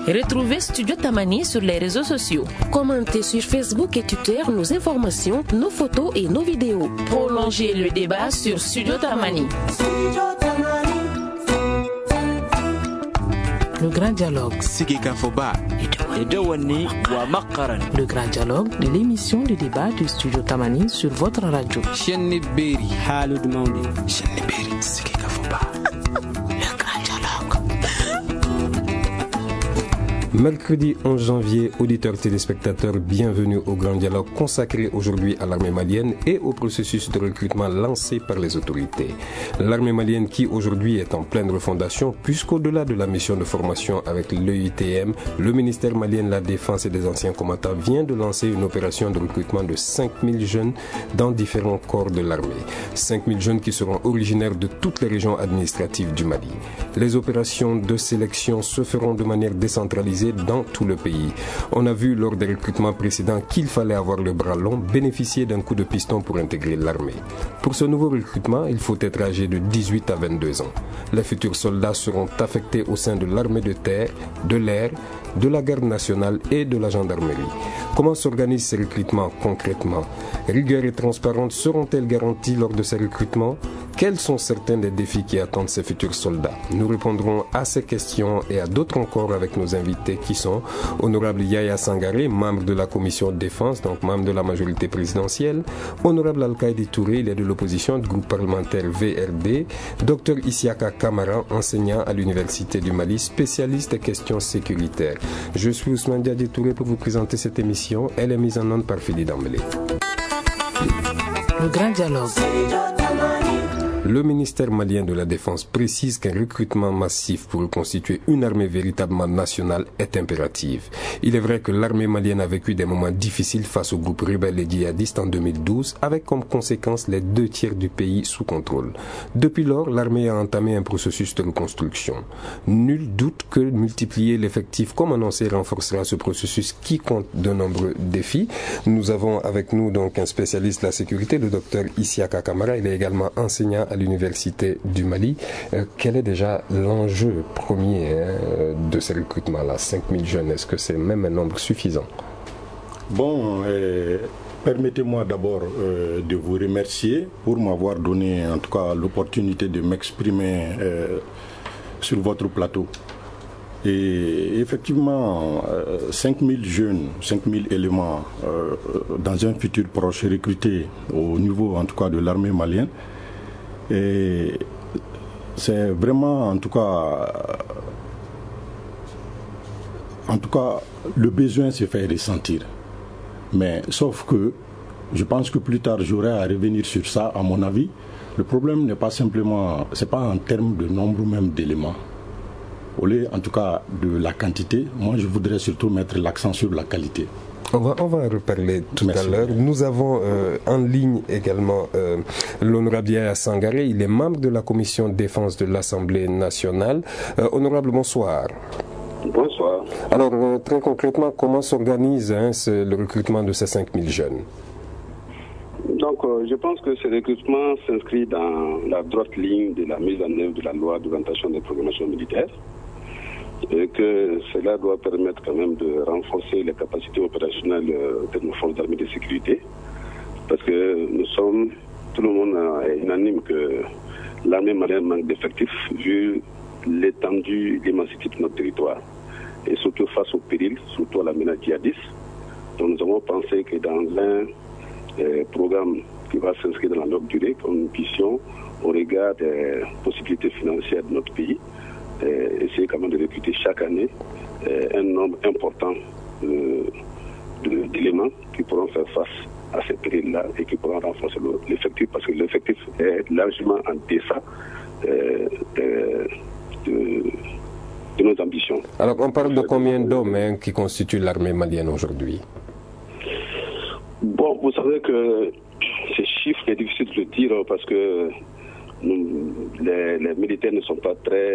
Retrouvez Studio Tamani sur les réseaux sociaux. Commentez sur Facebook et Twitter nos informations, nos photos et nos vidéos. Prolongez le débat sur Studio Tamani. Le grand dialogue. Le grand dialogue de l'émission de débat de Studio Tamani sur votre radio. Le grand dialogue. Mercredi 11 janvier, auditeurs téléspectateurs, bienvenue au grand dialogue consacré aujourd'hui à l'armée malienne et au processus de recrutement lancé par les autorités. L'armée malienne qui aujourd'hui est en pleine refondation puisqu'au-delà de la mission de formation avec l'EITM, le ministère malien de la Défense et des anciens combattants vient de lancer une opération de recrutement de 5000 jeunes dans différents corps de l'armée. 5000 jeunes qui seront originaires de toutes les régions administratives du Mali. Les opérations de sélection se feront de manière décentralisée dans tout le pays. On a vu lors des recrutements précédents qu'il fallait avoir le bras long, bénéficier d'un coup de piston pour intégrer l'armée. Pour ce nouveau recrutement, il faut être âgé de 18 à 22 ans. Les futurs soldats seront affectés au sein de l'armée de terre, de l'air, de la garde nationale et de la gendarmerie. Comment s'organisent ces recrutements concrètement? Rigueur et transparence seront-elles garanties lors de ces recrutements? Quels sont certains des défis qui attendent ces futurs soldats? Nous répondrons à ces questions et à d'autres encore avec nos invités qui sont Honorable Yaya Sangaré, membre de la commission de défense, donc membre de la majorité présidentielle, Honorable Al-Qaïdi Touré, il est de l'opposition du groupe parlementaire VRD, Dr Isiaka Kamara, enseignant à l'Université du Mali, spécialiste des questions sécuritaires. Je suis Ousmane Diadji Touré pour vous présenter cette émission. Elle est mise en onde par Fili Dambélé. Le grand dialogue. Le ministère malien de la Défense précise qu'un recrutement massif pour reconstituer une armée véritablement nationale est impératif. Il est vrai que l'armée malienne a vécu des moments difficiles face aux groupes rebelles et djihadistes en 2012, avec comme conséquence les 2/3 du pays sous contrôle. Depuis lors, l'armée a entamé un processus de reconstruction. Nul doute que multiplier l'effectif comme annoncé renforcera ce processus qui compte de nombreux défis. Nous avons avec nous donc un spécialiste de la sécurité, le docteur Isiaka Kamara. Il est également enseignant à l'Université du Mali. Quel est déjà l'enjeu premier de ces recrutements-là? 5000 jeunes, est-ce que c'est même un nombre suffisant? Bon, permettez-moi d'abord de vous remercier pour m'avoir donné en tout cas l'opportunité de m'exprimer sur votre plateau. Et effectivement, 5000 jeunes, 5000 éléments dans un futur proche recrutés au niveau en tout cas de l'armée malienne. Et c'est vraiment en tout cas le besoin se fait ressentir. Mais sauf que je pense que plus tard j'aurai à revenir sur ça. À mon avis, le problème n'est pas simplement, c'est pas en termes de nombre même d'éléments. Au lieu en tout cas de la quantité, moi je voudrais surtout mettre l'accent sur la qualité. On va en reparler tout à l'heure. Nous avons en ligne également l'honorable Yaya Sangaré. Il est membre de la commission de défense de l'Assemblée nationale. Honorable, bonsoir. Bonsoir. Alors, très concrètement, comment s'organise le recrutement de ces 5000 jeunes? Donc, je pense que ce recrutement s'inscrit dans la droite ligne de la mise en œuvre de la loi d'orientation des programmations militaires. Et que cela doit permettre quand même de renforcer les capacités opérationnelles de nos forces d'armée de sécurité. Parce que tout le monde est unanime que l'armée malienne manque d'effectifs vu l'étendue, l'immensité de notre territoire. Et surtout face au péril, surtout à la menace djihadiste. Donc nous avons pensé que dans un programme qui va s'inscrire dans la longue durée, comme une mission au regard des possibilités financières de notre pays, essayer quand même de recruter chaque année un nombre important d'éléments qui pourront faire face à cette période-là et qui pourront renforcer l'effectif, parce que l'effectif est largement en deçà de nos ambitions. Alors on parle de combien d'hommes qui constituent l'armée malienne aujourd'hui? Bon, vous savez que ces chiffres, c'est difficile de le dire parce que les militaires ne sont pas très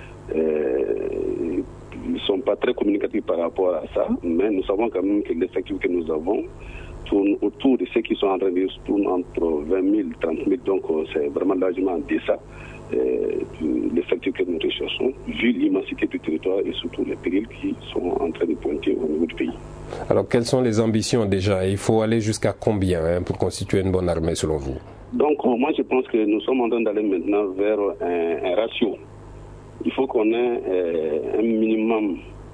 communicatifs par rapport à ça, mais nous savons quand même que l'effectif que nous avons tourne autour de ceux qui sont en train de tourner entre 20 000 et 30 000, donc c'est vraiment largement en deçà l'effectif que nous recherchons, vu l'immensité du territoire et surtout les périls qui sont en train de pointer au niveau du pays. Alors, quelles sont les ambitions déjà? Il faut aller jusqu'à combien pour constituer une bonne armée selon vous? Donc, moi, je pense que nous sommes en train d'aller maintenant vers un ratio. Il faut qu'on ait un minimum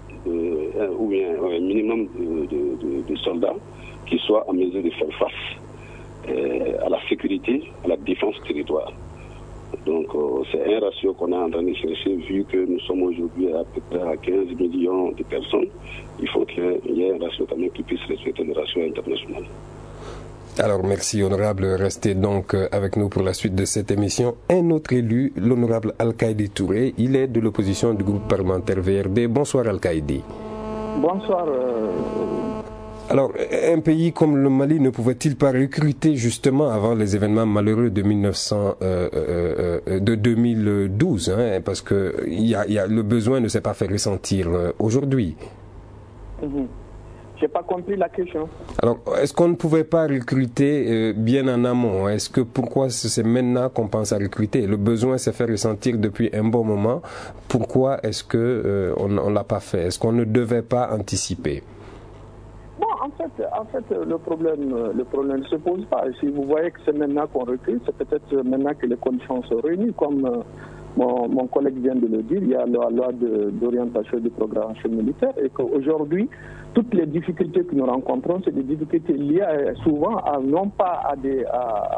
de soldats qui soient en mesure de faire face à la sécurité, à la défense du territoire. Donc, c'est un ratio qu'on est en train de chercher, vu que nous sommes aujourd'hui à peu près à 15 millions de personnes. Il faut qu'il y ait un ratio quand même qui puisse respecter le ratio international. Alors, merci, honorable. Restez donc avec nous pour la suite de cette émission. Un autre élu, l'honorable Al-Kaïdi Touré, il est de l'opposition du groupe parlementaire VRD. Bonsoir, Al-Kaïdi. Bonsoir. Alors, un pays comme le Mali ne pouvait-il pas recruter justement avant les événements malheureux de 2012, parce que le besoin ne s'est pas fait ressentir aujourd'hui. J'ai pas compris la question. Alors, est-ce qu'on ne pouvait pas recruter bien en amont? Pourquoi c'est maintenant qu'on pense à recruter? Le besoin s'est fait ressentir depuis un bon moment. Pourquoi est-ce que on l'a pas fait? Est-ce qu'on ne devait pas anticiper? Bon, en fait, le problème ne se pose pas. Si vous voyez que c'est maintenant qu'on recrute, c'est peut-être maintenant que les conditions sont réunies, comme mon collègue vient de le dire. Il y a la loi d'orientation de programmation militaire, et qu'aujourd'hui, toutes les difficultés que nous rencontrons, c'est des difficultés liées souvent non pas à des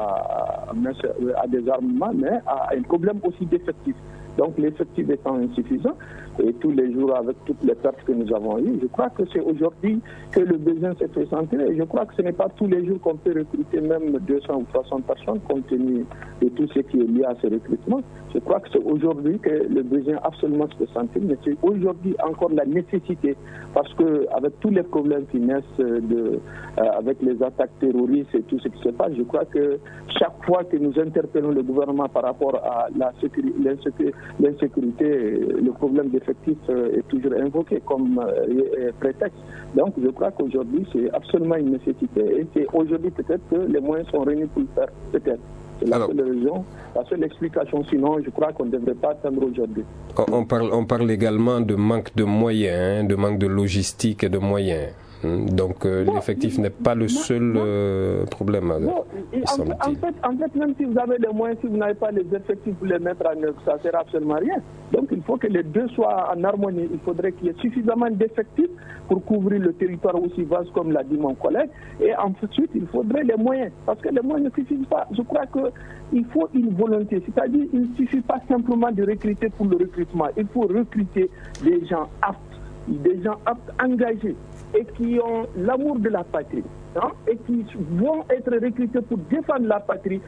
armements, mais à un problème aussi d'effectifs. Donc l'effectif étant insuffisant, et tous les jours avec toutes les pertes que nous avons eues, je crois que c'est aujourd'hui que le besoin s'est fait sentir, et je crois que ce n'est pas tous les jours qu'on peut recruter même 200 ou 300 personnes compte tenu de tout ce qui est lié à ce recrutement. Je crois que c'est aujourd'hui que le besoin absolument se fait sentir, mais c'est aujourd'hui encore la nécessité, parce que avec tous les problèmes qui naissent avec les attaques terroristes et tout ce qui se passe, je crois que chaque fois que nous interpellons le gouvernement par rapport à l'insécurité, le problème d'effectifs est toujours invoqué comme prétexte. Donc je crois qu'aujourd'hui c'est absolument une nécessité, et c'est aujourd'hui peut-être que les moyens sont réunis pour le faire, peut-être. C'est la seule raison, la seule explication, sinon je crois qu'on ne devrait pas attendre aujourd'hui. On parle également de manque de moyens, de manque de logistique et de moyens. Donc l'effectif n'est pas le seul problème. En fait, même si vous avez les moyens, si vous n'avez pas les effectifs pour les mettre en œuvre, ça ne sert absolument à rien. Donc il faut que les deux soient en harmonie. Il faudrait qu'il y ait suffisamment d'effectifs pour couvrir le territoire aussi vaste comme l'a dit mon collègue. Et ensuite, il faudrait les moyens. Parce que les moyens ne suffisent pas. Je crois qu'il faut une volonté. C'est-à-dire qu'il ne suffit pas simplement de recruter pour le recrutement. Il faut recruter des gens aptes, engagés, et qui ont l'amour de la patrie, et qui vont être recrutés pour défendre la patrie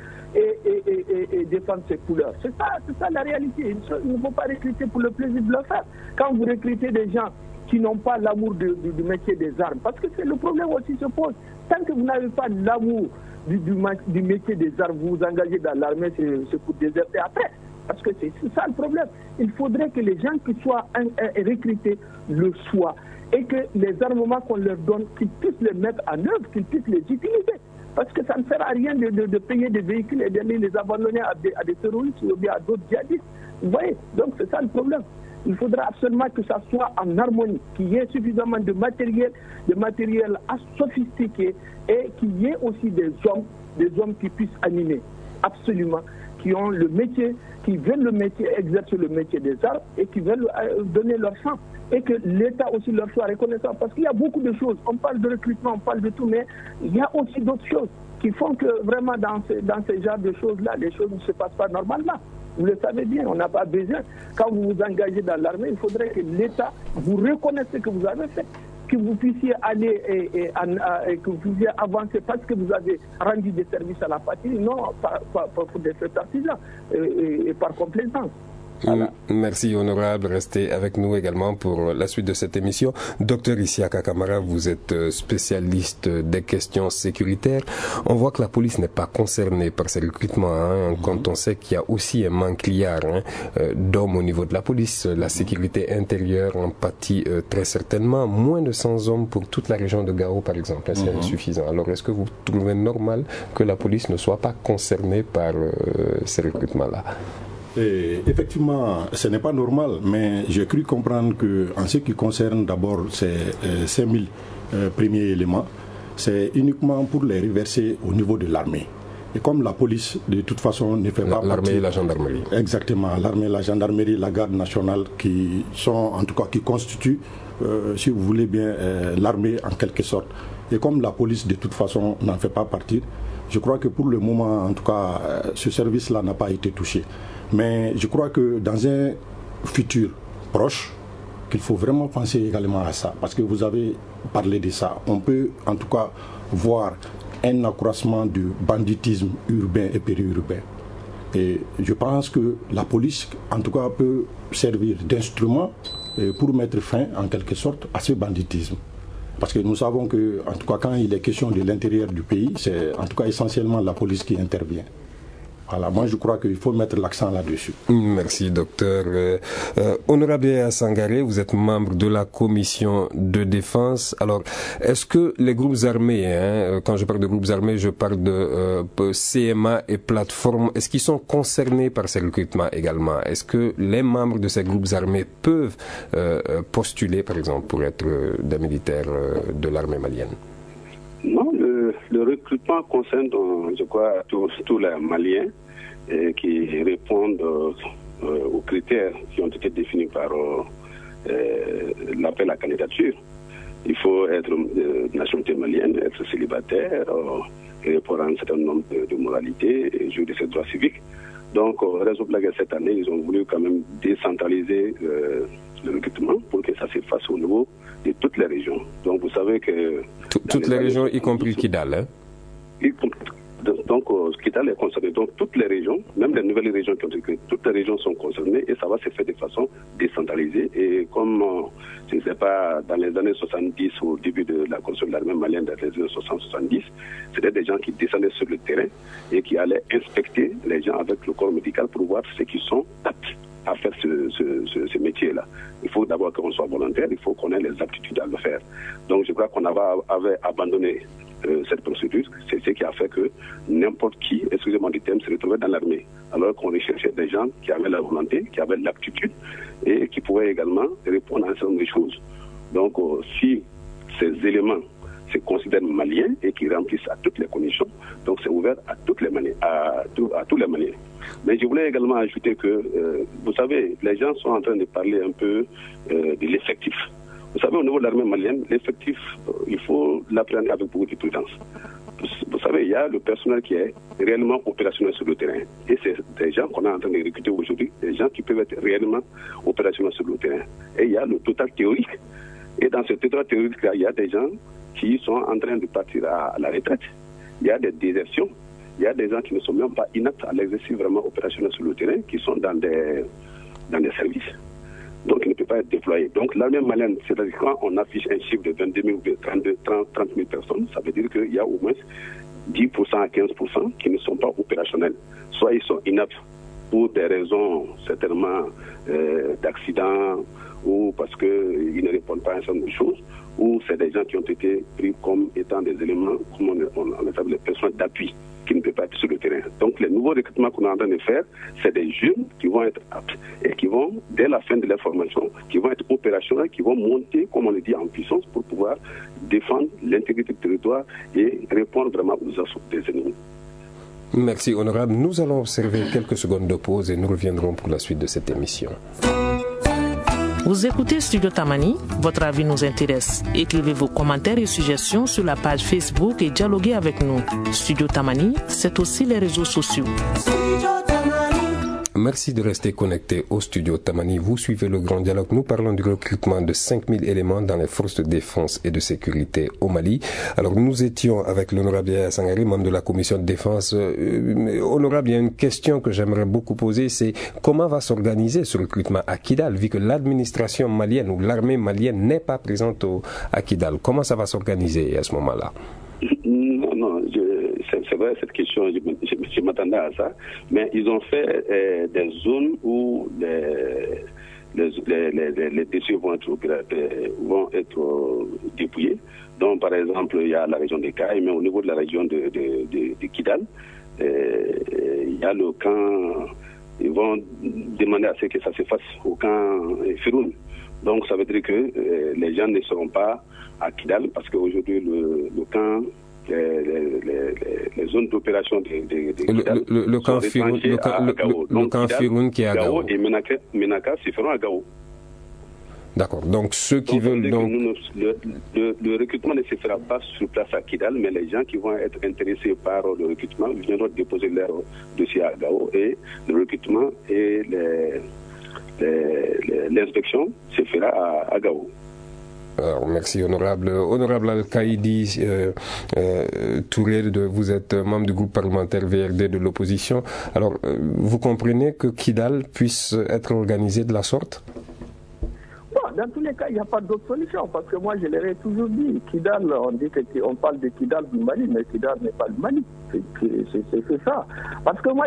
et défendre ses couleurs. C'est ça la réalité. Il ne faut pas recruter pour le plaisir de le faire. Quand vous recrutez des gens qui n'ont pas l'amour du métier des armes, parce que c'est le problème aussi se pose. Tant que vous n'avez pas l'amour du métier des armes, vous vous engagez dans l'armée, c'est pour déserter après. Parce que c'est ça le problème. Il faudrait que les gens qui soient recrutés le soient, et que les armements qu'on leur donne, qu'ils puissent les mettre en œuvre, qu'ils puissent les utiliser. Parce que ça ne sert à rien de payer des véhicules et d'aller les abandonner à des terroristes ou bien à d'autres djihadistes. Vous voyez? Donc c'est ça le problème. Il faudra absolument que ça soit en harmonie, qu'il y ait suffisamment de matériel sophistiqué, et qu'il y ait aussi des hommes qui puissent animer, absolument, qui ont le métier, qui veulent le métier, exercer le métier des armes, et qui veulent donner leur sang. Et que l'État aussi leur soit reconnaissant. Parce qu'il y a beaucoup de choses. On parle de recrutement, on parle de tout, mais il y a aussi d'autres choses qui font que vraiment dans ce genre de choses-là, les choses ne se passent pas normalement. Vous le savez bien, on n'a pas besoin. Quand vous vous engagez dans l'armée, il faudrait que l'État vous reconnaisse ce que vous avez fait, que vous puissiez aller et que vous puissiez avancer parce que vous avez rendu des services à la patrie, non pour des faits artisans et par complaisance. Voilà. Merci honorable, restez avec nous également pour la suite de cette émission. Docteur Isiaka Kamara, vous êtes spécialiste des questions sécuritaires. On voit que la police n'est pas concernée par ces recrutements, quand on sait qu'il y a aussi un manque liard d'hommes au niveau de la police. La sécurité intérieure en pâtit très certainement. Moins de 100 hommes pour toute la région de Gao par exemple, c'est insuffisant. Alors est-ce que vous trouvez normal que la police ne soit pas concernée par ces recrutements-là? Et effectivement, ce n'est pas normal, mais j'ai cru comprendre qu'en ce qui concerne d'abord ces 5000 premiers éléments, c'est uniquement pour les reverser au niveau de l'armée. Et comme la police, de toute façon, ne fait pas l'armée et la gendarmerie. Exactement, l'armée, la gendarmerie, la garde nationale, qui sont, en tout cas, qui constituent, si vous voulez bien, l'armée en quelque sorte. Et comme la police, de toute façon, n'en fait pas partie, je crois que pour le moment, en tout cas, ce service-là n'a pas été touché. Mais je crois que dans un futur proche, qu'il faut vraiment penser également à ça. Parce que vous avez parlé de ça. On peut, en tout cas, voir un accroissement du banditisme urbain et périurbain. Et je pense que la police, en tout cas, peut servir d'instrument pour mettre fin, en quelque sorte, à ce banditisme. Parce que nous savons que, en tout cas, quand il est question de l'intérieur du pays, c'est en tout cas essentiellement la police qui intervient. Voilà, moi je crois qu'il faut mettre l'accent là-dessus. Merci docteur. Honorable Yaya Sangaré, vous êtes membre de la commission de défense. Alors, est-ce que les groupes armés, quand je parle de groupes armés, je parle de CMA et plateformes, est-ce qu'ils sont concernés par ces recrutements également? Est-ce que les membres de ces groupes armés peuvent postuler, par exemple, pour être des militaires de l'armée malienne? Non, le recrutement concerne, je crois, tous les Maliens qui répondent aux critères qui ont été définis par l'appel à candidature. Il faut être de nationalité malienne, être célibataire, répondre à un certain nombre de moralités et jouir de ses droits civiques. Donc, raison pour laquelle cette année, ils ont voulu quand même décentraliser le recrutement pour que ça se fasse au niveau de toutes les régions. Donc, vous savez que... Toutes les régions, y compris Kidal, hein? Donc, Kidal est concerné. Donc, toutes les régions, même les nouvelles régions qui ont été créées, toutes les régions sont concernées et ça va se faire de façon décentralisée. Et comme, je ne sais pas, dans les années 70, au début de la construction de l'armée malienne, dans les années 60-70, c'était des gens qui descendaient sur le terrain et qui allaient inspecter les gens avec le corps médical pour voir ceux qui sont aptes à faire ce métier-là. Il faut d'abord qu'on soit volontaire, il faut qu'on ait les aptitudes à le faire. Donc je crois qu'on avait abandonné cette procédure. C'est ce qui a fait que n'importe qui, excusez-moi du terme, se retrouvait dans l'armée. Alors qu'on recherchait des gens qui avaient la volonté, qui avaient l'aptitude et qui pouvaient également répondre à un certain nombre de choses. Donc si ces éléments se considèrent maliens et qui remplissent à toutes les conditions, donc c'est ouvert à toutes les Maliens, à tous les Maliens. Mais je voulais également ajouter que, vous savez, les gens sont en train de parler un peu de l'effectif. Vous savez, au niveau de l'armée malienne, l'effectif, il faut l'apprendre avec beaucoup de prudence. Vous savez, il y a le personnel qui est réellement opérationnel sur le terrain. Et c'est des gens qu'on est en train de recruter aujourd'hui, des gens qui peuvent être réellement opérationnels sur le terrain. Et il y a le total théorique. Et dans ce total théorique-là, il y a des gens qui sont en train de partir à la retraite. Il y a des désertions. Il y a des gens qui ne sont même pas inaptes à l'exercice vraiment opérationnel sur le terrain, qui sont dans des services. Donc, il ne peut pas être déployé. Donc, l'armée malienne, c'est-à-dire quand on affiche un chiffre de 22 000 ou 30 000 personnes, ça veut dire qu'il y a au moins 10% à 15% qui ne sont pas opérationnels. Soit ils sont inaptes pour des raisons certainement d'accidents ou parce qu'ils ne répondent pas à un certain nombre de choses, ou c'est des gens qui ont été pris comme étant des éléments, comme on les appelle les personnes d'appui, qui ne peuvent pas être sur le terrain. Donc les nouveaux recrutements qu'on est en train de faire, c'est des jeunes qui vont être aptes et qui vont, dès la fin de leur formation, qui vont être opérationnels, qui vont monter, comme on le dit, en puissance pour pouvoir défendre l'intégrité du territoire et répondre vraiment aux assauts des ennemis. Merci honorable. Nous allons observer quelques secondes de pause et nous reviendrons pour la suite de cette émission. Vous écoutez Studio Tamani, votre avis nous intéresse. Écrivez vos commentaires et suggestions sur la page Facebook et dialoguez avec nous. Studio Tamani, c'est aussi les réseaux sociaux. Merci de rester connecté au studio Tamani. Vous suivez le grand dialogue. Nous parlons du recrutement de 5000 éléments dans les forces de défense et de sécurité au Mali. Alors, nous étions avec l'honorable Yaya Sangaré, membre de la commission de défense. Honorable, il y a une question que j'aimerais beaucoup poser, c'est comment va s'organiser ce recrutement à Kidal, vu que l'administration malienne ou l'armée malienne n'est pas présente à Kidal. Comment ça va s'organiser à ce moment-là? Non, c'est vrai cette question, je m'attendais à ça, mais ils ont fait des zones où les déchets vont être dépouillés. Donc par exemple, il y a la région de Caille, mais au niveau de la région de Kidal, il y a le camp ils vont demander à ce que ça se fasse au camp Firoun. Donc ça veut dire que les gens ne seront pas à Kidal parce qu'aujourd'hui le camp, les zones d'opération de Kidal le camp Firoun qui est à Gao. Et Menaka se feront à Gao. D'accord. Donc ceux qui veulent donc le recrutement ne se fera pas sur place à Kidal, mais les gens qui vont être intéressés par le recrutement viendront déposer leur dossier à Gao et le recrutement et l'inspection se fera à Gao. Alors, merci honorable Al-Kaïdi Touré, vous êtes membre du groupe parlementaire VRD de l'opposition. Alors, vous comprenez que Kidal puisse être organisé de la sorte? Dans tous les cas, il n'y a pas d'autre solution, parce que moi, je l'ai toujours dit, Kidal, on parle de Kidal du Mali, mais Kidal n'est pas le Mali. C'est ça. Parce que moi,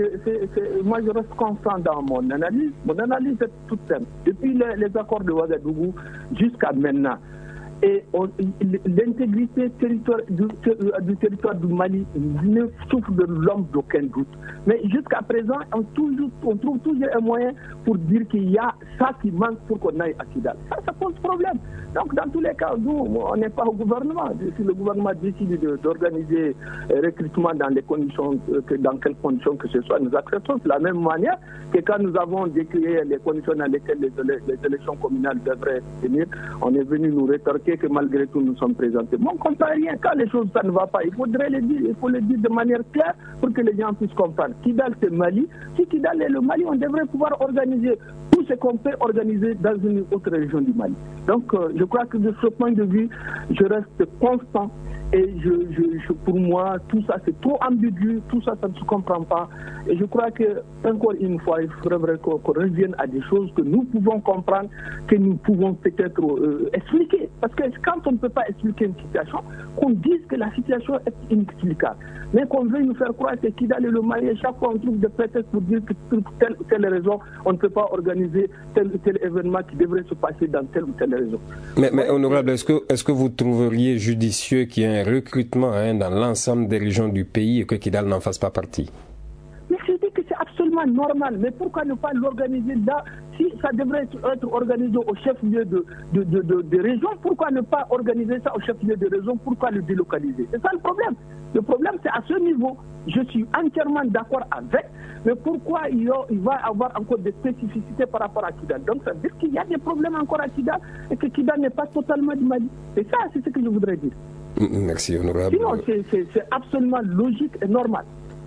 je reste constant dans mon analyse. Mon analyse est toute simple. Depuis les accords de Ouagadougou jusqu'à maintenant, et l'intégrité du territoire du Mali ne souffre de l'homme d'aucun doute. Mais jusqu'à présent, on trouve toujours un moyen pour dire qu'il y a ça qui manque pour qu'on aille à Kidal. Ça pose problème. Donc, dans tous les cas, nous, on n'est pas au gouvernement. Si le gouvernement décide d'organiser un recrutement dans quelles conditions que ce soit, nous acceptons. De la même manière que quand nous avons décrété les conditions dans lesquelles les élections communales devraient tenir, on est venu nous rétorquer que malgré tout nous sommes présentés. Moi, on ne comprend rien. Quand les choses ça ne va pas, il faudrait le dire. Il faut le dire de manière claire pour que les gens puissent comprendre. Kidal, c'est Mali. Si Kidal est le Mali, on devrait pouvoir organiser tout ce qu'on peut organiser dans une autre région du Mali. Donc, je crois que de ce point de vue, je reste constant. Et pour moi, tout ça, c'est trop ambigu, tout ça, ça ne se comprend pas. Et je crois que, encore une fois, il faudrait qu'on revienne à des choses que nous pouvons comprendre, que nous pouvons peut-être expliquer. Parce que quand on ne peut pas expliquer une situation, qu'on dise que la situation est inexplicable. Mais qu'on veuille nous faire croire que Kidal est le Mali, chaque fois on trouve des prétextes pour dire que pour telle ou telle raison, on ne peut pas organiser tel ou tel événement qui devrait se passer dans telle ou telle raison. Mais honorable, est-ce que vous trouveriez judicieux qu'il y ait un recrutement dans l'ensemble des régions du pays et que Kidal n'en fasse pas partie? Mais je dis que c'est absolument normal. Mais pourquoi ne pas l'organiser là? Si ça devrait être organisé au chef-lieu de région, pourquoi ne pas organiser ça au chef-lieu de région? Pourquoi le délocaliser? C'est ça le problème. Le problème, c'est à ce niveau. Je suis entièrement d'accord avec, mais pourquoi il va y avoir encore des spécificités par rapport à Kidal? Donc ça veut dire qu'il y a des problèmes encore à Kidal et que Kidal n'est pas totalement du Mali. Et ça, c'est ce que je voudrais dire. Merci, honorable. Sinon, c'est absolument logique et normal.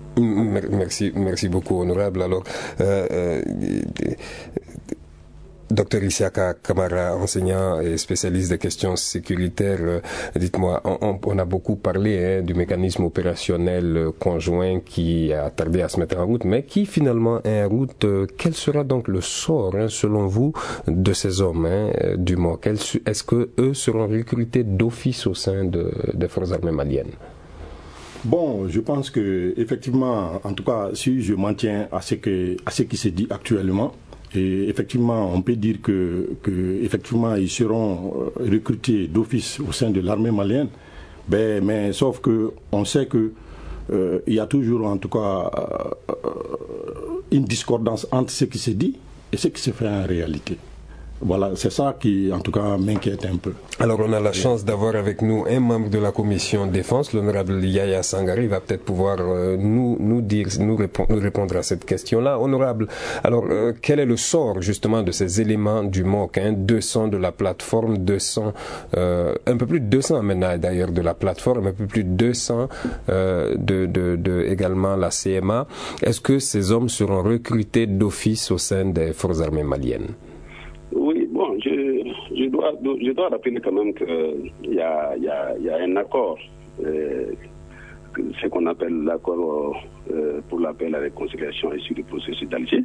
Merci beaucoup, honorable. Alors, Docteur Isiaka Kamara, enseignant et spécialiste des questions sécuritaires, dites-moi, on a beaucoup parlé du mécanisme opérationnel conjoint qui a tardé à se mettre en route, mais qui finalement est en route. Quel sera donc le sort, selon vous, de ces hommes du MOC? Est-ce que eux seront recrutés d'office au sein des forces armées maliennes? Bon, je pense que effectivement, en tout cas, si je m'en tiens à ce qui se dit actuellement, et effectivement, on peut dire que effectivement, ils seront recrutés d'office au sein de l'armée malienne. Mais sauf que on sait que il y a toujours, en tout cas, une discordance entre ce qui se dit et ce qui se fait en réalité. Voilà, c'est ça qui, en tout cas, m'inquiète un peu. Alors, on a la chance d'avoir avec nous un membre de la commission défense, l'honorable Yaya Sangare. Il va peut-être pouvoir nous répondre à cette question-là. Honorable, alors, quel est le sort, justement, de ces éléments du MOC, 200 de la plateforme, 200, un peu plus de 200 maintenant, d'ailleurs, de la plateforme, un peu plus de 200 également la CMA. Est-ce que ces hommes seront recrutés d'office au sein des forces armées maliennes? Oui, bon, je dois rappeler quand même qu'il y a un accord, ce qu'on appelle l'accord pour la paix, la réconciliation et sur le processus d'Alger,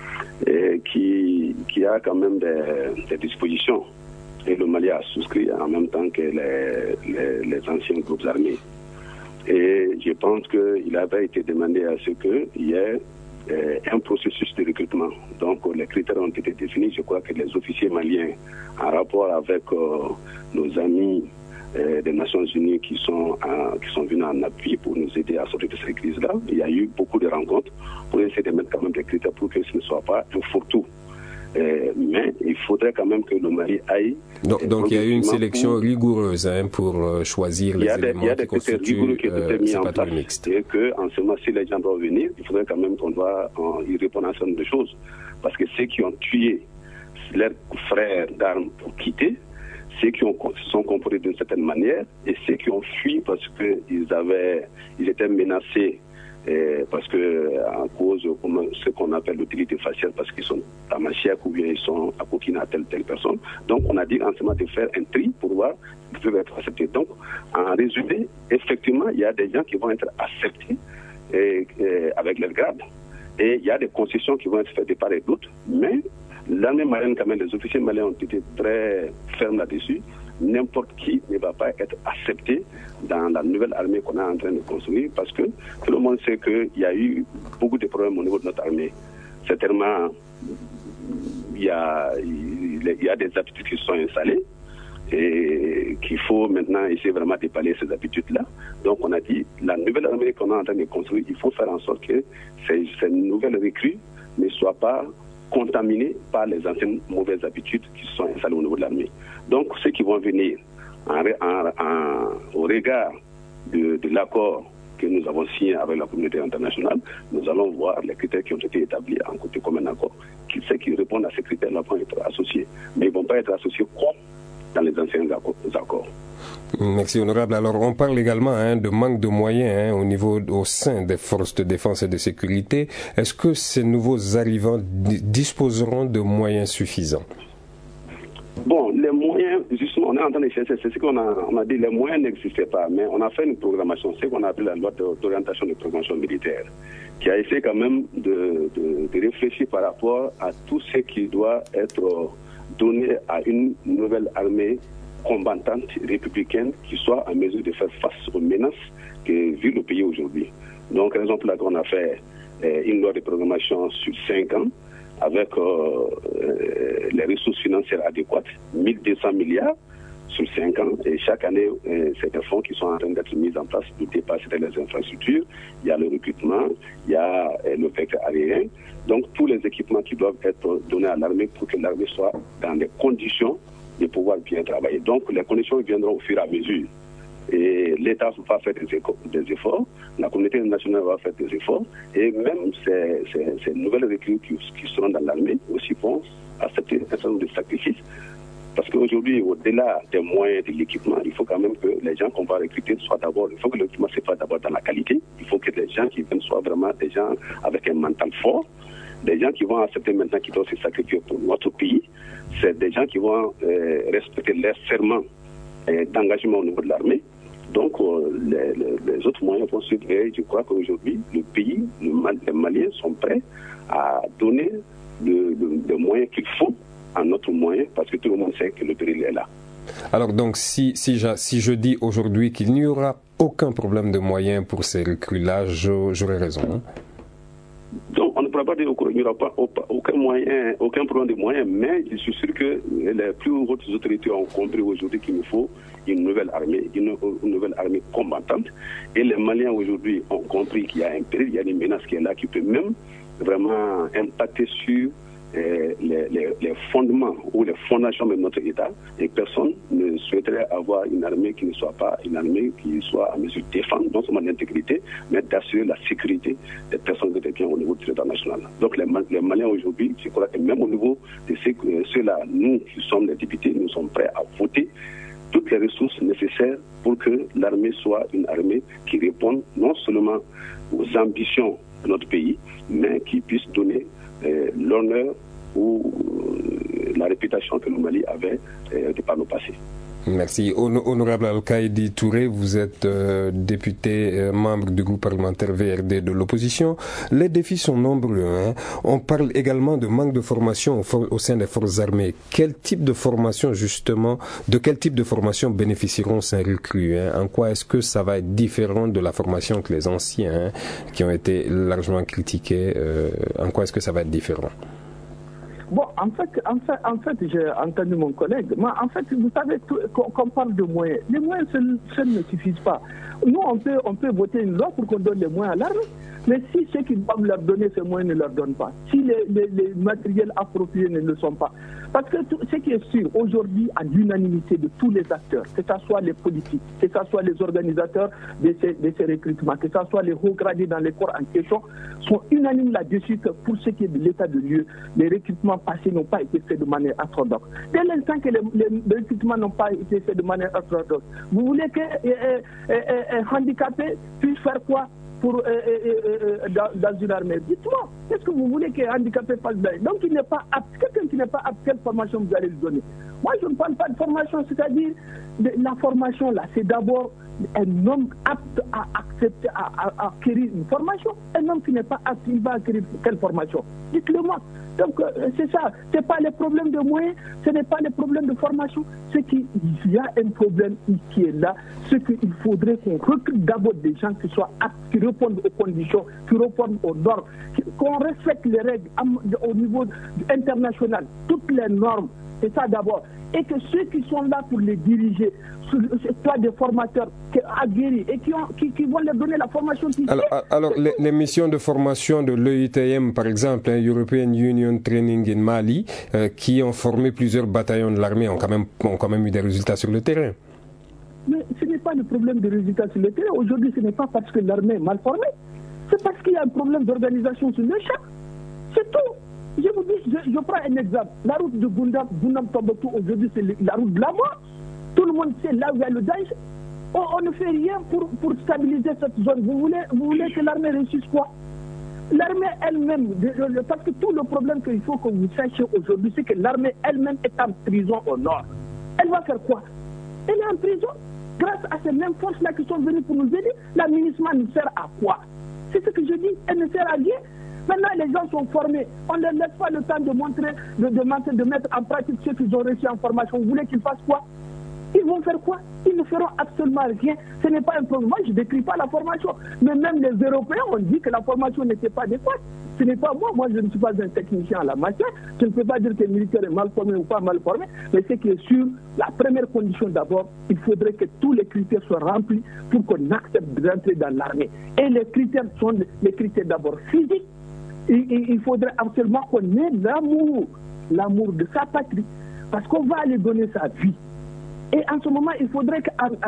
qui a quand même des dispositions. Et le Mali a souscrit en même temps que les anciens groupes armés. Et je pense qu'il avait été demandé à ce qu'il y ait un processus de recrutement. Donc les critères ont été définis. Je crois que les officiers maliens, en rapport avec nos amis des Nations Unies qui sont venus en appui pour nous aider à sortir de cette crise-là. Il y a eu beaucoup de rencontres pour essayer de mettre quand même des critères pour que ce ne soit pas un fourre-tout. Mais il faudrait quand même que le Mali aille... Donc il y a eu une sélection rigoureuse pour choisir les éléments qui constituent ces patrouilles mixtes. Et qu'en ce moment, si les gens doivent venir, il faudrait quand même qu'on doit y répondre à un certain nombre de choses. Parce que ceux qui ont tué leurs frères d'armes pour quitter, ceux qui se sont comportés d'une certaine manière et ceux qui ont fui parce qu'ils étaient menacés parce que à cause de ce qu'on appelle l'utilité faciale, parce qu'ils sont tamachiaques ou bien ils sont accoquinés à telle personne. Donc on a dit en ce moment de faire un tri pour voir qui peuvent être acceptés. Donc en résumé, effectivement, il y a des gens qui vont être acceptés avec leur grade et il y a des concessions qui vont être faites de part et d'autre, mais l'armée malienne, quand même, les officiers maliens ont été très fermes là-dessus. N'importe qui ne va pas être accepté dans la nouvelle armée qu'on est en train de construire parce que tout le monde sait qu'il y a eu beaucoup de problèmes au niveau de notre armée. Certainement, il y a des habitudes qui sont installées et qu'il faut maintenant essayer vraiment de pallier ces habitudes-là. Donc on a dit, la nouvelle armée qu'on est en train de construire, il faut faire en sorte que ces nouvelles recrues ne soient pas contaminés par les anciennes mauvaises habitudes qui sont installées au niveau de l'armée. Donc, ceux qui vont venir au regard de l'accord que nous avons signé avec la communauté internationale, nous allons voir les critères qui ont été établis en côté commun accord. Ceux qui répondent à ces critères-là vont être associés. Mais ils ne vont pas être associés comme dans les anciens accords. Merci honorable. Alors on parle également de manque de moyens au sein des forces de défense et de sécurité. Est-ce que ces nouveaux arrivants disposeront de moyens suffisants? Bon, les moyens, justement, on est en train de chercher, c'est ce qu'on a dit, les moyens n'existaient pas, mais on a fait une programmation, c'est ce qu'on appelle la loi d'orientation de programmation militaire, qui a essayé quand même de réfléchir par rapport à tout ce qui doit être donné à une nouvelle armée combattante républicaine qui soit en mesure de faire face aux menaces que vit le pays aujourd'hui. Donc, raison pour laquelle on a fait une loi de programmation sur 5 ans avec les ressources financières adéquates, 1200 milliards sur 5 ans. Et chaque année, c'est des fonds qui sont en train d'être mis en place pour dépasser les infrastructures. Il y a le recrutement, il y a le vecteur aérien. Donc, tous les équipements qui doivent être donnés à l'armée pour que l'armée soit dans les conditions de pouvoir bien travailler. Donc, les conditions viendront au fur et à mesure. Et l'État va faire des efforts, la communauté nationale va faire des efforts, et même ces nouvelles recrues qui seront dans l'armée aussi vont accepter un certain nombre de sacrifices. Parce qu'aujourd'hui, au-delà des moyens de l'équipement, il faut quand même que les gens qu'on va recruter soient d'abord, il faut que l'équipement se fasse d'abord dans la qualité, il faut que les gens qui viennent soient vraiment des gens avec un mental fort, des gens qui vont accepter maintenant qu'ils doivent se sacrifier pour notre pays, c'est des gens qui vont respecter leurs serments d'engagement au niveau de l'armée. Donc, les autres moyens vont suivre. Et je crois qu'aujourd'hui, le pays, les Maliens sont prêts à donner les moyens qu'il faut à notre moyen, parce que tout le monde sait que le péril est là. Alors donc, si je dis aujourd'hui qu'il n'y aura aucun problème de moyens pour ces recrues-là, j'aurais raison. Hein? Donc, on ne pourra pas dire qu'il n'y aura pas aucun problème de moyens, mais je suis sûr que les plus hautes autorités ont compris aujourd'hui qu'il nous faut une nouvelle armée combattante. Et les Maliens aujourd'hui ont compris qu'il y a un péril, il y a une menace qui est là, qui peut même vraiment impacter sur les fondements ou les fondations de notre État, et personne ne souhaiterait avoir une armée qui ne soit pas une armée qui soit en mesure de défendre non seulement l'intégrité, mais d'assurer la sécurité des personnes et des biens au niveau du territoire national. Donc les Maliens aujourd'hui, je crois que même au niveau de ceux-là, nous qui sommes les députés, nous sommes prêts à voter toutes les ressources nécessaires pour que l'armée soit une armée qui réponde non seulement aux ambitions de notre pays, mais qui puisse donner l'honneur ou la réputation que le Mali avait de par le passé. Merci. Honorable Al-Kaïdi Touré, vous êtes député, membre du groupe parlementaire VRD de l'opposition. Les défis sont nombreux. Hein. On parle également de manque de formation au sein des forces armées. Quel type de formation, justement, de quel type de formation bénéficieront ces recrues? Hein? En quoi est-ce que ça va être différent de la formation que les anciens, qui ont été largement critiqués, en quoi est-ce que ça va être différent? Bon, en fait, j'ai entendu mon collègue. Mais en fait, vous savez qu'on parle de moyens. Les moyens seuls ne suffisent pas. Nous, on peut voter une loi pour qu'on donne les moyens à l'armée. Mais si ceux qui doivent leur donner ces moyens ne leur donnent pas, si les matériels appropriés ne le sont pas. Parce que ce qui est sûr, aujourd'hui, à l'unanimité de tous les acteurs, que ce soit les politiques, que ce soit les organisateurs de ces recrutements, que ce soit les hauts gradés dans les corps en question, sont unanimes là-dessus que pour ce qui est de l'état de lieu, les recrutements passés n'ont pas été faits de manière orthodoxe. Dès l'instant que les recrutements n'ont pas été faits de manière orthodoxe, vous voulez qu'un handicapé puisse faire quoi dans une armée? Dites-moi, qu'est-ce que vous voulez qu'un handicapé fasse? Donc il n'est pas apte. Quelqu'un qui n'est pas apte, quelle formation vous allez lui donner? Moi, je ne parle pas de formation, c'est-à-dire la formation là, c'est d'abord un homme apte à accepter, à acquérir une formation. Un homme qui n'est pas apte, il va acquérir quelle formation? Dites-le-moi. Donc c'est ça, ce n'est pas les problèmes de moyens, ce n'est pas les problèmes de formation, c'est qu'il y a un problème qui est là, c'est qu'il faudrait qu'on recrute d'abord des gens qui soient aptes, qui répondent aux conditions, qui répondent aux normes, qu'on respecte les règles au niveau international, toutes les normes, c'est ça d'abord. Et que ceux qui sont là pour les diriger, soit des formateurs aguerris et qui vont leur donner la formation. Alors les missions de formation de l'EUTM, par exemple, European Union Training in Mali, qui ont formé plusieurs bataillons de l'armée, ont quand même eu des résultats sur le terrain. Mais ce n'est pas le problème des résultats sur le terrain. Aujourd'hui, ce n'est pas parce que l'armée est mal formée. C'est parce qu'il y a un problème d'organisation sur le champ. C'est tout. Je vous dis, je prends un exemple. La route de Goundam-Tombouctou, aujourd'hui, c'est la route de la mort. Tout le monde sait là où il y a le Daesh. On ne fait rien pour stabiliser cette zone. Vous voulez que l'armée réussisse quoi? L'armée elle-même, parce que tout le problème qu'il faut que vous sachiez aujourd'hui, c'est que l'armée elle-même est en prison au nord. Elle va faire quoi? Elle est en prison. Grâce à ces mêmes forces-là qui sont venues pour nous aider, la MINUSMA nous sert à quoi? C'est ce que je dis, elle ne sert à rien. Maintenant, les gens sont formés. On ne leur laisse pas le temps de montrer, de mettre en pratique ce qu'ils ont reçu en formation. Vous voulez qu'ils fassent quoi? Ils vont faire quoi? Ils ne feront absolument rien. Ce n'est pas un problème. Moi, je ne décris pas la formation. Mais même les Européens ont dit que la formation n'était pas adéquate. Ce n'est pas moi. Moi, je ne suis pas un technicien en la matière. Je ne peux pas dire que le militaire est mal formé ou pas mal formé. Mais ce qui est sûr, la première condition d'abord, il faudrait que tous les critères soient remplis pour qu'on accepte d'entrer dans l'armée. Et les critères sont les critères d'abord physiques. Il faudrait absolument qu'on ait l'amour de sa patrie, parce qu'on va aller donner sa vie. Et en ce moment, il faudrait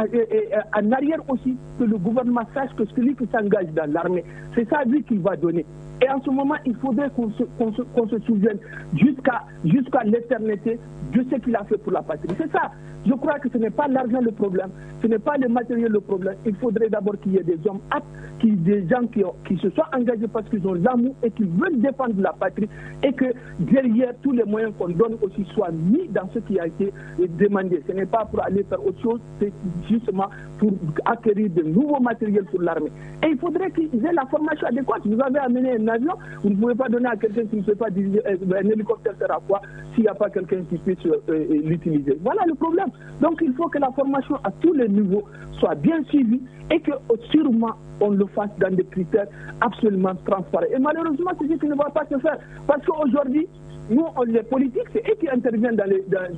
qu'en arrière aussi, que le gouvernement sache que celui qui s'engage dans l'armée, c'est sa vie qu'il va donner. Et en ce moment, il faudrait qu'on se souvienne jusqu'à l'éternité de ce qu'il a fait pour la patrie. C'est ça. Je crois que ce n'est pas l'argent le problème, ce n'est pas le matériel le problème. Il faudrait d'abord qu'il y ait des hommes aptes, des gens qui se soient engagés parce qu'ils ont l'amour et qui veulent défendre la patrie, et que derrière tous les moyens qu'on donne aussi soient mis dans ce qui a été demandé. Ce n'est pas pour aller faire autre chose, c'est justement pour acquérir de nouveaux matériels pour l'armée. Et il faudrait qu'ils aient la formation adéquate. Vous avez amené un avion, vous ne pouvez pas donner à quelqu'un qui ne sait pas diriger un hélicoptère, sert à quoi s'il n'y a pas quelqu'un qui puisse l'utiliser. Voilà le problème. Donc il faut que la formation à tous les niveaux soit bien suivie et que sûrement on le fasse dans des critères absolument transparents. Et malheureusement, c'est ce qui ne va pas se faire. Parce qu'aujourd'hui, nous, les politiques, c'est eux qui interviennent dans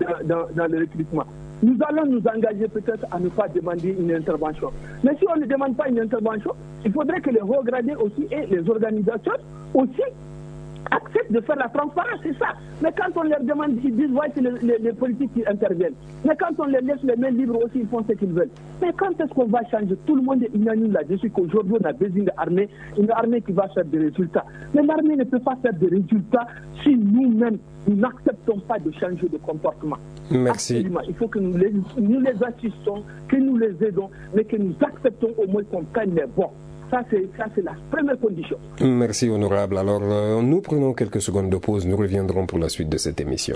le recrutement. Nous allons nous engager peut-être à ne pas demander une intervention. Mais si on ne demande pas une intervention, il faudrait que les hauts gradés aussi et les organisateurs aussi acceptent de faire la transparence, c'est ça. Mais quand on leur demande, ils disent, ouais, c'est les politiques qui interviennent. Mais quand on les laisse les mains libres aussi, ils font ce qu'ils veulent. Mais quand est-ce qu'on va changer? Tout le monde est unanime là-dessus qu'aujourd'hui, on a besoin d'une armée qui va faire des résultats. Mais l'armée ne peut pas faire des résultats si nous-mêmes, nous n'acceptons pas de changer de comportement. Merci. Absolument. Il faut que nous les assistons, que nous les aidons, mais que nous acceptons au moins qu'on prenne les bons. Ça, c'est la première condition. Merci, honorable. Alors, nous prenons quelques secondes de pause. Nous reviendrons pour la suite de cette émission.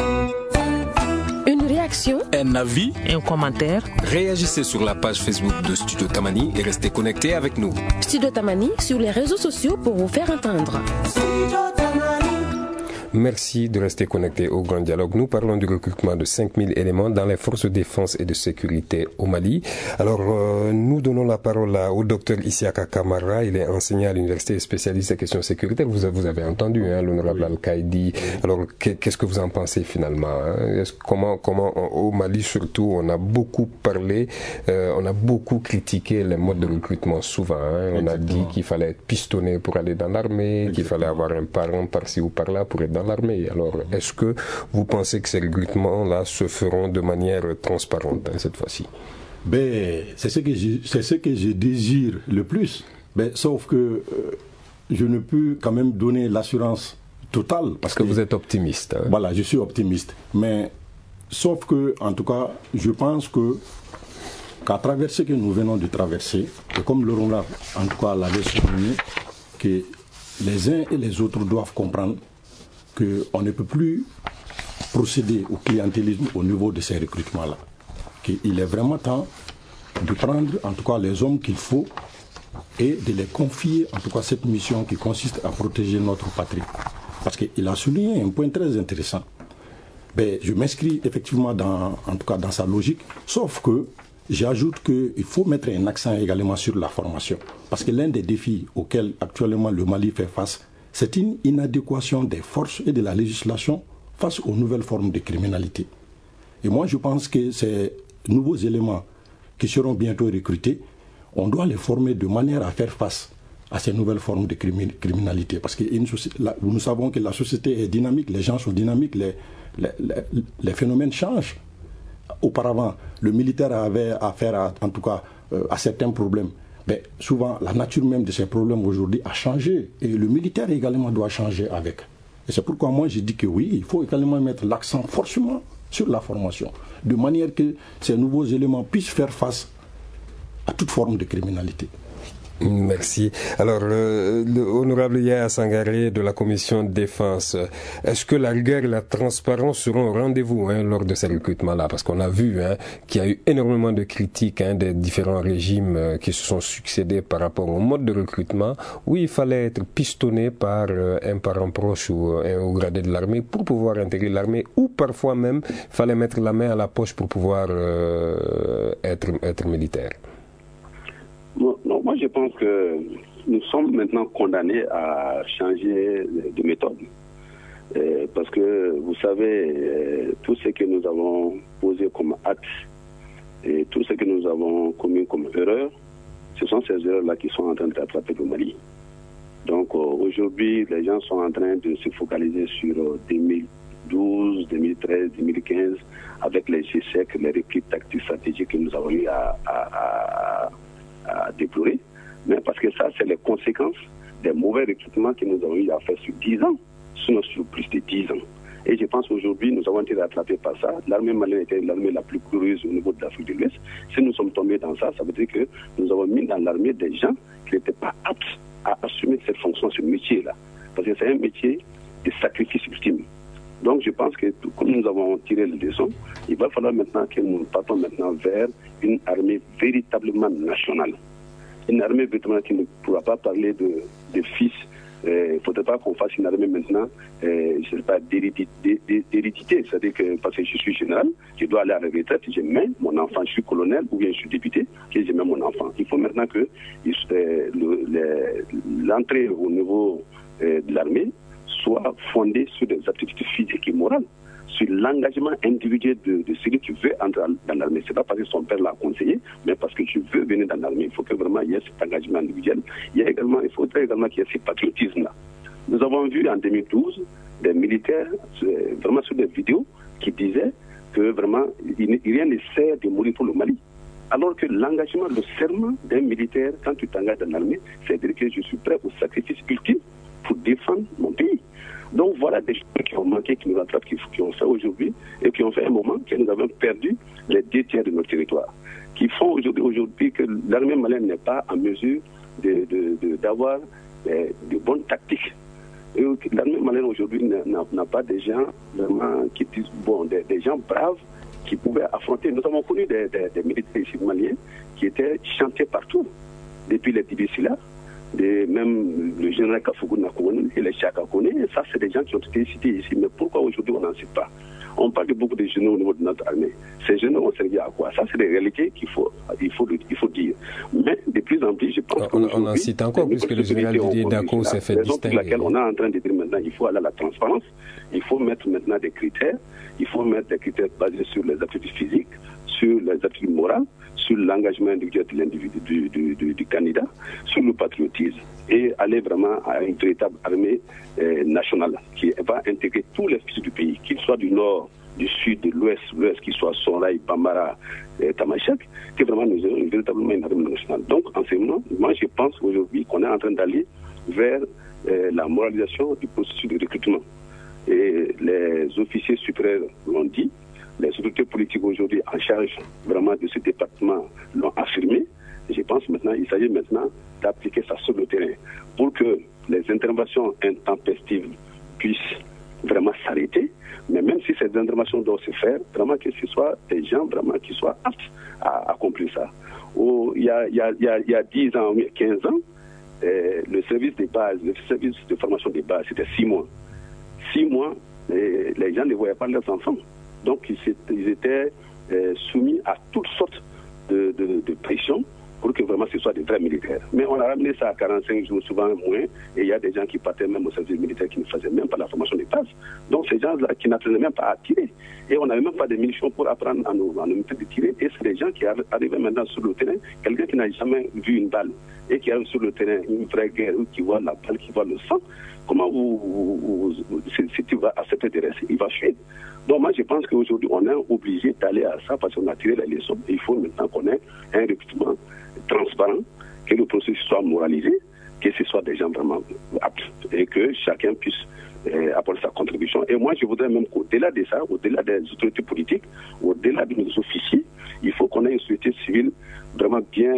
Une réaction, un avis, un commentaire. Réagissez sur la page Facebook de Studio Tamani et restez connectés avec nous. Studio Tamani sur les réseaux sociaux pour vous faire entendre. Merci de rester connecté au Grand Dialogue. Nous parlons du recrutement de 5000 éléments dans les forces de défense et de sécurité au Mali. Alors, nous donnons la parole au docteur Isiaka Kamara. Il est enseignant à l'université spécialiste des questions sécuritaires. Vous avez entendu l'honorable Al-Kaïdi. Alors, qu'est-ce que vous en pensez finalement Comment au Mali surtout, on a beaucoup parlé, on a beaucoup critiqué les modes de recrutement souvent. On a dit qu'il fallait être pistonné pour aller dans l'armée, qu'il fallait avoir un parent par-ci ou par-là pour être dans l'armée. Alors, est-ce que vous pensez que ces recrutements-là se feront de manière transparente cette fois-ci? C'est ce que je désire le plus. Sauf que je ne peux quand même donner l'assurance totale. Parce que vous êtes optimiste. Voilà, je suis optimiste. Mais sauf que, en tout cas, je pense qu'à travers ce que nous venons de traverser, et comme l'honorable en tout cas l'avait souligné, que les uns et les autres doivent comprendre qu'on ne peut plus procéder au clientélisme au niveau de ces recrutements-là. Qu'il est vraiment temps de prendre en tout cas les hommes qu'il faut et de les confier en tout cas cette mission qui consiste à protéger notre patrie. Parce qu'il a souligné un point très intéressant. Je m'inscris effectivement en tout cas dans sa logique, sauf que j'ajoute qu'il faut mettre un accent également sur la formation. Parce que l'un des défis auxquels actuellement le Mali fait face, c'est une inadéquation des forces et de la législation face aux nouvelles formes de criminalité. Et moi je pense que ces nouveaux éléments qui seront bientôt recrutés, on doit les former de manière à faire face à ces nouvelles formes de criminalité. Parce que nous savons que la société est dynamique, les gens sont dynamiques, les phénomènes changent. Auparavant, le militaire avait affaire en tout cas à certains problèmes. Mais souvent, la nature même de ces problèmes aujourd'hui a changé. Et le militaire également doit changer avec. Et c'est pourquoi moi je dis que oui, il faut également mettre l'accent forcément sur la formation. De manière que ces nouveaux éléments puissent faire face à toute forme de criminalité. Merci. Alors, l'honorable Yaya Sangaré de la commission de défense, est-ce que la rigueur et la transparence seront au rendez-vous lors de ces recrutements-là? Parce qu'on a vu qu'il y a eu énormément de critiques des différents régimes qui se sont succédés par rapport au mode de recrutement où il fallait être pistonné par un parent proche ou un haut gradé de l'armée pour pouvoir intégrer l'armée, ou parfois même il fallait mettre la main à la poche pour pouvoir être militaire. Non, moi je pense que nous sommes maintenant condamnés à changer de méthode. Parce que vous savez, tout ce que nous avons posé comme acte et tout ce que nous avons commis comme erreur, ce sont ces erreurs-là qui sont en train de rattraper le Mali. Donc aujourd'hui, les gens sont en train de se focaliser sur 2012, 2013, 2015, avec les GSEC, les répliques tactiques stratégiques que nous avons eu à déplorer, mais parce que ça, c'est les conséquences des mauvais recrutements que nous avons eu à faire sur 10 ans, sinon sur plus de 10 ans. Et je pense qu'aujourd'hui, nous avons été rattrapés par ça. L'armée malienne était l'armée la plus curieuse au niveau de l'Afrique de l'Ouest. Si nous sommes tombés dans ça, ça veut dire que nous avons mis dans l'armée des gens qui n'étaient pas aptes à assumer cette fonction, ce métier-là. Parce que c'est un métier de sacrifice ultime. Donc je pense que comme nous avons tiré les leçons, il va falloir maintenant que nous partons maintenant vers une armée véritablement nationale. Une armée véritablement qui ne pourra pas parler de fils. Il ne faudrait pas qu'on fasse une armée maintenant, je ne sais pas, d'hérédité. C'est-à-dire que parce que je suis général, je dois aller à la retraite, je mets mon enfant, je suis colonel ou bien je suis député, et je mets mon enfant. Il faut maintenant que l'entrée au niveau de l'armée soit fondée sur des aptitudes physiques et morales, sur l'engagement individuel de celui qui veut entrer dans l'armée. Ce n'est pas parce que son père l'a conseillé, mais parce que je veux venir dans l'armée. Il faut que vraiment il y ait cet engagement individuel. Il faudrait également qu'il y ait ce patriotisme-là. Nous avons vu en 2012 des militaires, vraiment sur des vidéos, qui disaient que vraiment rien ne sert de mourir pour le Mali. Alors que l'engagement, le serment d'un militaire, quand tu t'engages dans l'armée, c'est dire que je suis prêt au sacrifice ultime pour défendre mon pays. Donc voilà des choses qui ont manqué, qui nous rattrapent, qui ont fait aujourd'hui et qui ont fait un moment que nous avons perdu les 2 tiers de notre territoire. Qui font aujourd'hui que l'armée malienne n'est pas en mesure d'avoir de bonnes tactiques. L'armée malienne aujourd'hui n'a pas des gens vraiment qui disent, des gens braves qui pouvaient affronter. Nous avons connu des militaires maliens qui étaient chantés partout, depuis les Tibécilas même le général Kafougou Nakouane et les Chaka Kone, ça c'est des gens qui ont été cités ici. Mais pourquoi aujourd'hui on n'en cite pas? On parle de beaucoup de généraux au niveau de notre armée. Ces généraux ont servi à quoi? Ça, c'est des réalités il faut dire. Mais de plus en plus, je pense on en cite encore, puisque le général Didier Dako s'est fait distinguer. Pour laquelle on est en train de dire maintenant, il faut aller à la transparence, il faut mettre maintenant des critères, il faut mettre des critères basés sur les aptitudes physiques, sur les aptitudes morales, sur l'engagement individuel de l'individu, du candidat, sur le patriotisme, et aller vraiment à une véritable armée nationale qui va intégrer tous les fils du pays, qu'ils soient du nord, du sud, de l'ouest, qu'ils soient Sonraï, Bambara, Tamashek, que vraiment nous ayons véritablement une armée nationale. Donc, en ce moment, moi je pense aujourd'hui qu'on est en train d'aller vers la moralisation du processus de recrutement. Et les officiers supérieurs l'ont dit, les autorités politiques aujourd'hui en charge vraiment de ce département l'ont affirmé. Je pense maintenant, il s'agit maintenant d'appliquer ça sur le terrain pour que les interventions intempestives puissent vraiment s'arrêter. Mais même si ces interventions doivent se faire, vraiment que ce soit des gens vraiment qui soient aptes à accomplir ça. Il y a 10 ans, 15 ans, le service de base, le service de formation de base, c'était 6 mois. 6 mois, les gens ne voyaient pas leurs enfants. Donc ils étaient soumis à toutes sortes de pressions pour que vraiment ce soit des vrais militaires. Mais on a ramené ça à 45 jours, souvent moins, et il y a des gens qui partaient même au service militaire qui ne faisaient même pas la formation de base. Donc ces gens-là qui n'apprenaient même pas à tirer. Et on n'avait même pas de munitions pour apprendre à nos militaires de tirer. Et c'est des gens qui arrivaient maintenant sur le terrain, quelqu'un qui n'a jamais vu une balle et qui arrive sur le terrain, une vraie guerre, qui voit la balle, qui voit le sang, comment si tu vas accepter de rester, il va fuir. Donc moi je pense qu'aujourd'hui on est obligé d'aller à ça parce qu'on a tiré les leçons. Il faut maintenant qu'on ait un recrutement transparent, que le processus soit moralisé, que ce soit des gens vraiment aptes et que chacun puisse apporter sa contribution. Et moi je voudrais même qu'au-delà de ça, au-delà des autorités politiques, au-delà de nos officiers, il faut qu'on ait une société civile vraiment bien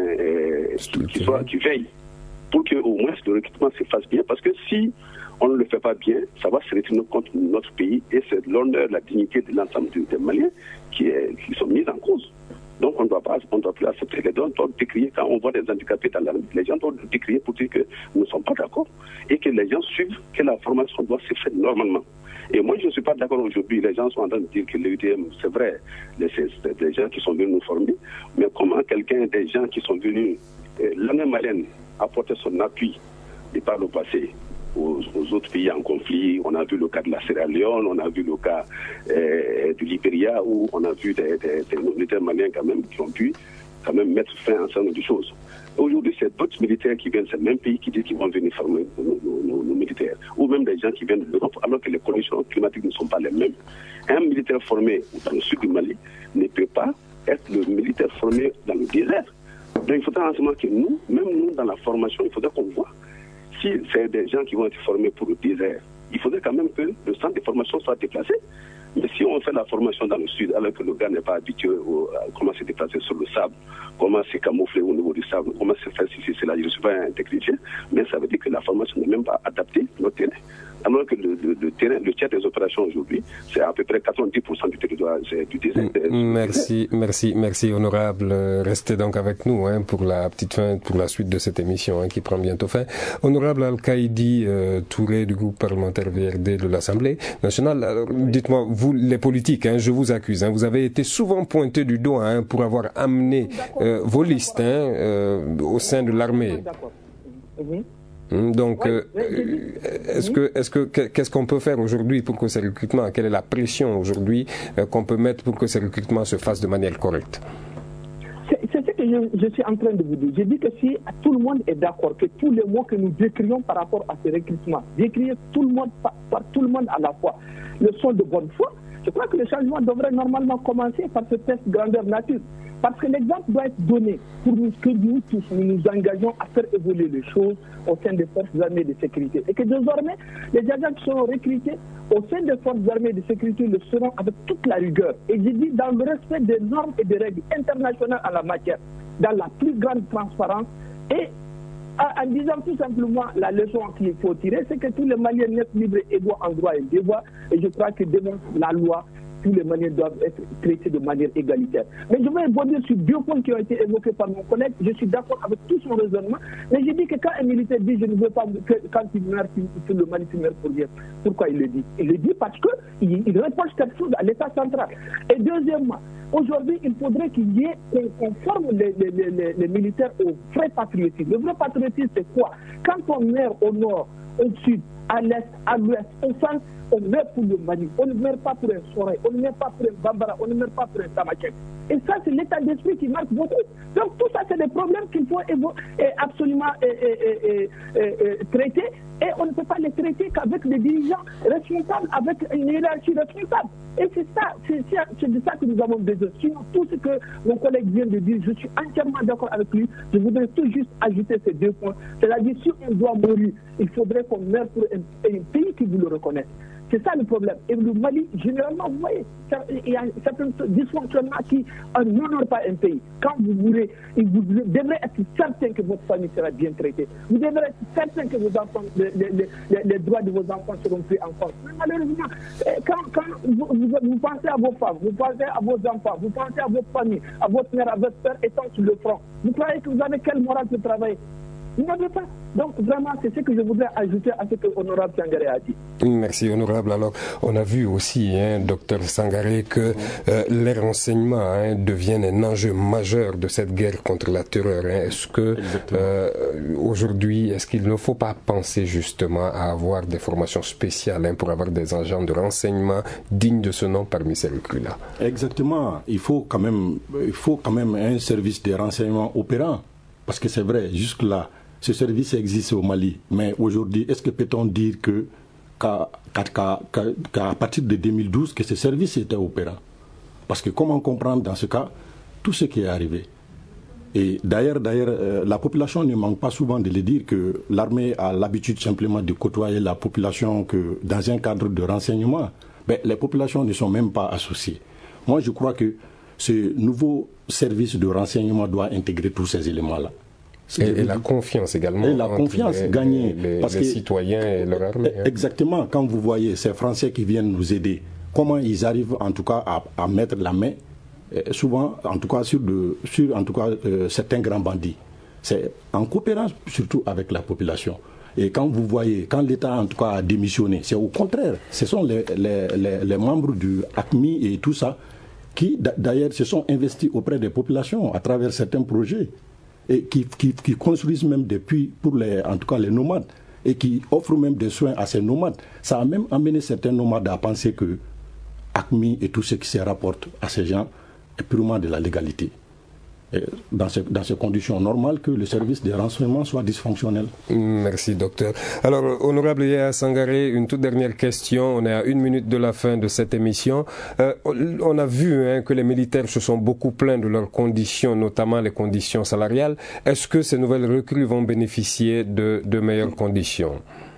qui veille pour que au moins le recrutement se fasse bien, parce que si on ne le fait pas bien, ça va se retourner contre notre pays et c'est l'honneur, la dignité de l'ensemble des Maliens qui sont mis en cause. Donc on ne doit plus accepter. Les gens doivent décrier quand on voit des handicapés dans l'armée. Les gens doivent décrier pour dire que nous ne sommes pas d'accord et que les gens suivent que la formation doit se faire normalement. Et moi je ne suis pas d'accord aujourd'hui. Les gens sont en train de dire que l'UTM, c'est vrai, c'est des gens qui sont venus nous former, mais comment des gens qui sont venus, l'armée malienne apporter son appui de par le passé aux autres pays en conflit. On a vu le cas de la Sierra Leone, on a vu le cas du Libéria, où on a vu des militaires maliens quand même qui ont pu quand même mettre fin à un certain nombre de choses. Aujourd'hui, c'est d'autres militaires qui viennent, c'est le même pays qui disent qu'ils vont venir former nos militaires, ou même des gens qui viennent de l'Europe, alors que les conditions climatiques ne sont pas les mêmes. Un militaire formé dans le sud du Mali ne peut pas être le militaire formé dans le désert. Donc il faudra en ce moment que nous, même nous dans la formation, il faudrait qu'on voit si c'est des gens qui vont être formés pour le désert, il faudrait quand même que le centre de formation soit déplacé. Mais si on fait la formation dans le sud, alors que le gars n'est pas habitué à comment se déplacer sur le sable, comment se camoufler au niveau du sable, comment se faire ceci, cela, je ne suis pas un technicien, mais ça veut dire que la formation n'est même pas adaptée à notre terrain. Alors que le terrain, le tiers des opérations aujourd'hui, c'est à peu près 90% du territoire du désert. Merci, honorable. Restez donc avec nous pour la petite fin, pour la suite de cette émission qui prend bientôt fin. Honorable Al-Kaïdi Touré du groupe parlementaire VRD de l'Assemblée nationale. Alors, dites-moi, vous les politiques, je vous accuse, vous avez été souvent pointé du doigt pour avoir amené vos listes au sein de l'armée. Donc, qu'est-ce qu'on peut faire aujourd'hui pour que ces recrutements, quelle est la pression aujourd'hui qu'on peut mettre pour que ces recrutements se fassent de manière correcte? C'est ce que je suis en train de vous dire. Je dis que si tout le monde est d'accord que tous les mots que nous décrions par rapport à ces recrutements, décrire tout le monde par tout le monde à la fois, le sont de bonne foi, je crois que le changement devrait normalement commencer par ce test grandeur nature. Parce que l'exemple doit être donné pour que nous tous nous engageons à faire évoluer les choses au sein des forces armées de sécurité. Et que désormais, les agents qui seront recrutés au sein des forces armées de sécurité le seront avec toute la rigueur. Et je dis dans le respect des normes et des règles internationales en la matière, dans la plus grande transparence. Et en disant tout simplement la leçon qu'il faut tirer, c'est que tous les Maliens naissent libres et égaux en droit et devoir. Et je crois que devant la loi, tous les Maliens doivent être traités de manière égalitaire. Mais je vais rebondir sur 2 points qui ont été évoqués par mon collègue. Je suis d'accord avec tout son raisonnement, mais je dis que quand un militaire dit je ne veux pas que quand il meurt, que le Mali meurt pour dire. Pourquoi il le dit? Il le dit parce qu'il reproche quelque chose à l'État central. Et deuxièmement, aujourd'hui, il faudrait qu'il y ait, qu'on forme les militaires au vrai patriotisme. Le vrai patriotisme, c'est quoi? Quand on meurt au nord, au sud, à l'est, à l'ouest, au centre, on meurt pour le Mali. On ne meurt pas pour un Soray, on ne meurt pas pour un Bambara, on ne meurt pas pour un Tamakek. Et ça, c'est l'état d'esprit qui marque beaucoup. Donc tout ça, c'est des problèmes qu'il faut absolument traiter. Et on ne peut pas les traiter qu'avec des dirigeants responsables, avec une hiérarchie responsable. Et c'est ça, c'est de ça que nous avons besoin. Sinon, tout ce que mon collègue vient de dire, je suis entièrement d'accord avec lui. Je voudrais tout juste ajouter ces 2 points. C'est-à-dire, si on doit mourir, il faudrait qu'on meure pour un pays qui vous le reconnaisse. C'est ça le problème. Et le Mali, généralement, vous voyez, il y a certains dysfonctionnements qui n'honorent pas un pays. Quand vous mourrez, vous devrez être certain que votre famille sera bien traitée. Vous devrez être certain que vos enfants, les droits de vos enfants seront pris en compte. Mais malheureusement, quand vous pensez à vos femmes, vous pensez à vos enfants, vous pensez à votre famille, à votre mère, à votre père étant sur le front, vous croyez que vous avez quelle morale de travailler? Vous n'avez pas. Donc vraiment, c'est ce que je voudrais ajouter à ce que l'honorable Sangaré a dit. Merci, honorable. Alors, on a vu aussi, docteur Sangaré, que les renseignements deviennent un enjeu majeur de cette guerre contre la terreur. Est-ce que aujourd'hui, est-ce qu'il ne faut pas penser justement à avoir des formations spéciales pour avoir des agents de renseignement dignes de ce nom parmi ces recrues-là? Exactement. Il faut quand même un service de renseignement opérant. Parce que c'est vrai, jusque-là, ce service existe au Mali. Mais aujourd'hui, est-ce que peut-on dire qu'à partir de 2012, que ce service était opérant? Parce que comment comprendre dans ce cas tout ce qui est arrivé? Et d'ailleurs, la population ne manque pas souvent de le dire que l'armée a l'habitude simplement de côtoyer la population que dans un cadre de renseignement. Mais les populations ne sont même pas associées. Moi, je crois que ce nouveau service de renseignement doit intégrer tous ces éléments-là. Et la confiance également. Et la confiance gagnée. Parce que les citoyens et leur armée. Exactement. Quand vous voyez ces Français qui viennent nous aider, comment ils arrivent en tout cas à mettre la main, souvent en tout cas sur certains grands bandits. C'est en coopérance surtout avec la population. Et quand vous voyez, quand l'État en tout cas a démissionné, c'est au contraire. Ce sont les membres du ACMI et tout ça qui d'ailleurs se sont investis auprès des populations à travers certains projets et qui construisent même des puits pour en tout cas les nomades et qui offrent même des soins à ces nomades. Ça a même amené certains nomades à penser que ACMI et tout ce qui se rapporte à ces gens est purement de la légalité. Et dans ces conditions normales que le service de renseignement soit dysfonctionnel. Merci, docteur. Alors, honorable Yaya Sangaré, une toute dernière question. On est à 1 minute de la fin de cette émission. On a vu que les militaires se sont beaucoup plaints de leurs conditions, notamment les conditions salariales. Est-ce que ces nouvelles recrues vont bénéficier de meilleures conditions?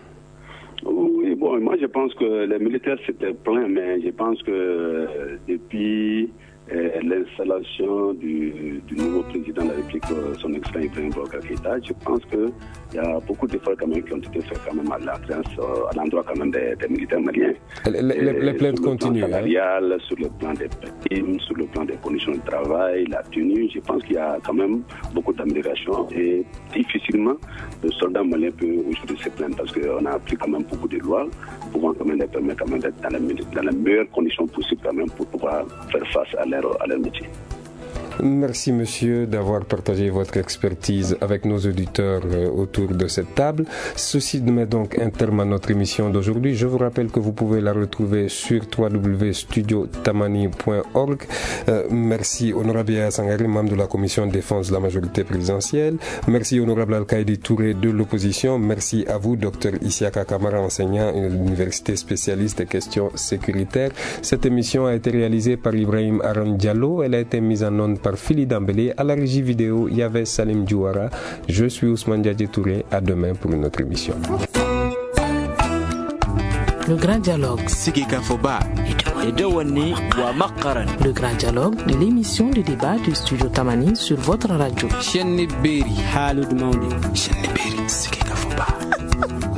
Oui, bon, moi je pense que les militaires s'étaient plaints, mais je pense que depuis l'installation du nouveau président de la République, son excellent Ibrahim Boubacar Keïta, je pense qu'il y a beaucoup d'efforts quand même qui ont été faits quand même à l'endroit quand même des militaires maliens. Les plaintes continuent. Sur le plan salarial, sur le plan des primes, sur le plan des conditions de travail, la tenue, je pense qu'il y a quand même beaucoup d'améliorations et difficilement le soldat malien peut aujourd'hui se plaindre parce qu'on a appris quand même beaucoup de lois pouvant quand même les permettre quand même d'être dans les meilleures conditions possibles quand même pour pouvoir faire face à leur métier. Merci monsieur d'avoir partagé votre expertise avec nos auditeurs autour de cette table. Ceci met donc un terme à notre émission d'aujourd'hui. Je vous rappelle que vous pouvez la retrouver sur www.studiotamani.org. Merci honorable Yaya Sangaré, membre de la commission de défense de la majorité présidentielle. Merci honorable Al-Kaïdi Touré de l'opposition. Merci à vous docteur Isiaka Kamara, enseignant à l'université spécialiste des questions sécuritaires. Cette émission a été réalisée par Ibrahim Aran Diallo. Elle a été mise en onde par Phili Dambélé. À la régie vidéo, il y avait Salim Djouara. Je suis Ousmane Diadji Touré. À demain pour une autre émission. Le grand dialogue. Le grand dialogue de l'émission de débat du Studio Tamani sur votre radio.